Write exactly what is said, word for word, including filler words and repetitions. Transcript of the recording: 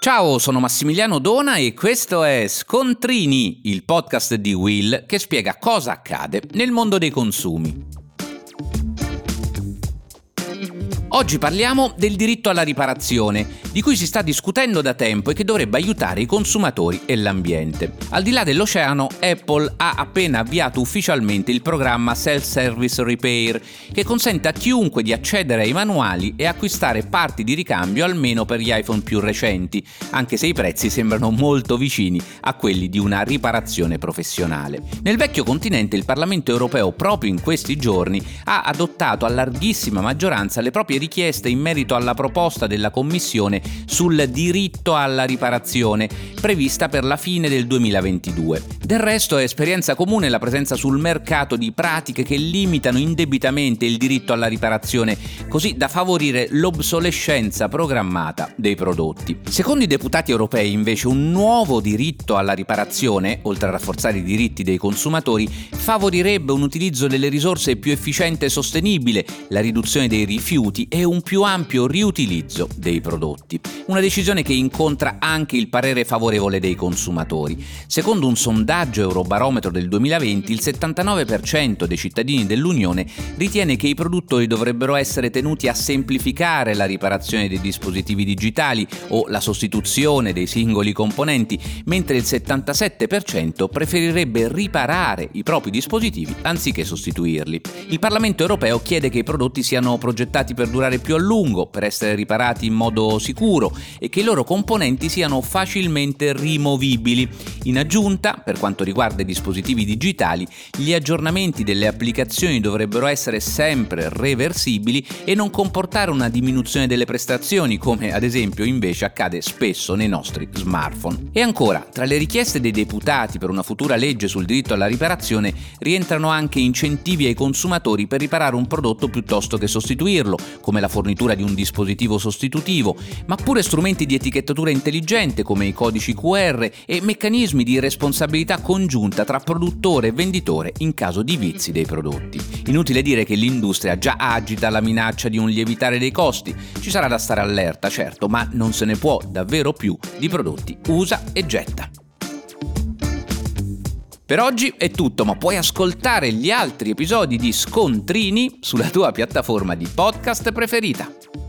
Ciao, sono Massimiliano Dona e questo è Scontrini, il podcast di Will che spiega cosa accade nel mondo dei consumi. Oggi parliamo del diritto alla riparazione, di cui si sta discutendo da tempo e che dovrebbe aiutare i consumatori e l'ambiente. Al di là dell'oceano, Apple ha appena avviato ufficialmente il programma Self-Service Repair, che consente a chiunque di accedere ai manuali e acquistare parti di ricambio almeno per gli iPhone più recenti, anche se i prezzi sembrano molto vicini a quelli di una riparazione professionale. Nel vecchio continente il Parlamento europeo proprio in questi giorni ha adottato a larghissima maggioranza le proprie richieste in merito alla proposta della Commissione sul diritto alla riparazione, prevista per la fine del duemilaventidue. Del resto è esperienza comune la presenza sul mercato di pratiche che limitano indebitamente il diritto alla riparazione, così da favorire l'obsolescenza programmata dei prodotti. Secondo i deputati europei, invece, un nuovo diritto alla riparazione, oltre a rafforzare i diritti dei consumatori, favorirebbe un utilizzo delle risorse più efficiente e sostenibile, la riduzione dei rifiuti e un più ampio riutilizzo dei prodotti. Una decisione che incontra anche il parere favorevole dei consumatori. Secondo un sondaggio Eurobarometro del duemilaventi, il settantanove per cento dei cittadini dell'Unione ritiene che i produttori dovrebbero essere tenuti a semplificare la riparazione dei dispositivi digitali o la sostituzione dei singoli componenti, mentre il settantasette per cento preferirebbe riparare i propri dispositivi anziché sostituirli. Il Parlamento europeo chiede che i prodotti siano progettati per durare più a lungo, per essere riparati in modo sicuro e che i loro componenti siano facilmente rimovibili. In aggiunta, per quanto riguarda i dispositivi digitali, gli aggiornamenti delle applicazioni dovrebbero essere sempre reversibili e non comportare una diminuzione delle prestazioni, come ad esempio invece accade spesso nei nostri smartphone. E ancora, tra le richieste dei deputati per una futura legge sul diritto alla riparazione rientrano anche incentivi ai consumatori per riparare un prodotto piuttosto che sostituirlo, come la fornitura di un dispositivo sostitutivo, ma pure strumenti di etichettatura intelligente come i codici Q R e meccanismi di responsabilità congiunta tra produttore e venditore in caso di vizi dei prodotti. Inutile dire che l'industria già agita la minaccia di un lievitare dei costi. Ci sarà da stare allerta, certo, ma non se ne può davvero più di prodotti usa e getta. Per oggi è tutto, ma puoi ascoltare gli altri episodi di Scontrini sulla tua piattaforma di podcast preferita.